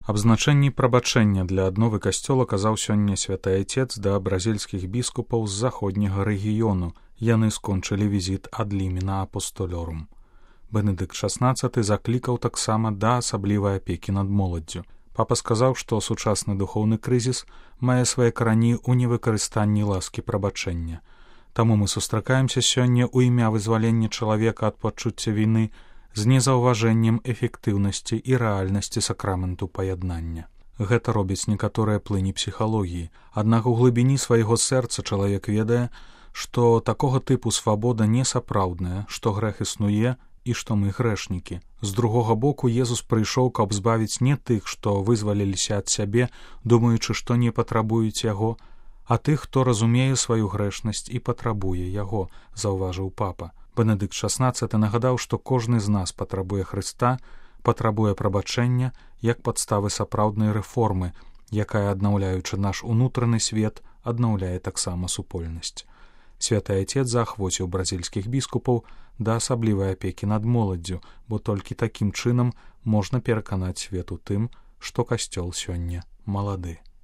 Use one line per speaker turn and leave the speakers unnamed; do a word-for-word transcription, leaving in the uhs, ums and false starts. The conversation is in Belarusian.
Аб значэнні прабачэння для адновы касцёла казаў сёння святы айцец да бразільскіх біскупаў з заходняга рэгіёну. Яны скончылі візіт ад лімена апостолёрум. Бенедыкт шаснаццаты заклікаў таксама да асаблівай апекі над моладдзю. Папа сказаў, што сучасны духоўны крызіс мае свае карані ў невыкарыстанні ласкі прабачэння. Таму мы сустракаемся сёння ў імя вызвалення чалавека ад пачуцця віны з незаўважэннем эфектыўнасці і рэальнасці сакраменту паяднання. Гэта робяць некаторыя плыні псіхалогіі, аднак у глыбіні свайго сэрца чалавек ведае, што такога тыпу свабода несапраўдная, што грэх існуе і што мы грэшнікі. З другога боку, Езус прыйшоў, каб збавіць не тых, што вызваліліся ад сябе, думаючы, што не патрабуюць яго, а тых, хто разумее сваю грэшнасць і патрабуе яго, заўважыў папа. Бенедыкт шаснаццаты нагадаў, што кожны з нас патрабуе Хрыста, патрабуе прабачэння як падставы сапраўднай рэформы, якая, аднаўляючы наш унутраны свет, аднаўляе таксама супольнасць. Святы айцец заахвоціў бразільскіх біскупаў да асаблівай апекі над моладдзю, бо толькі такім чынам можна пераканаць свет у тым, што касцёл сёння малады.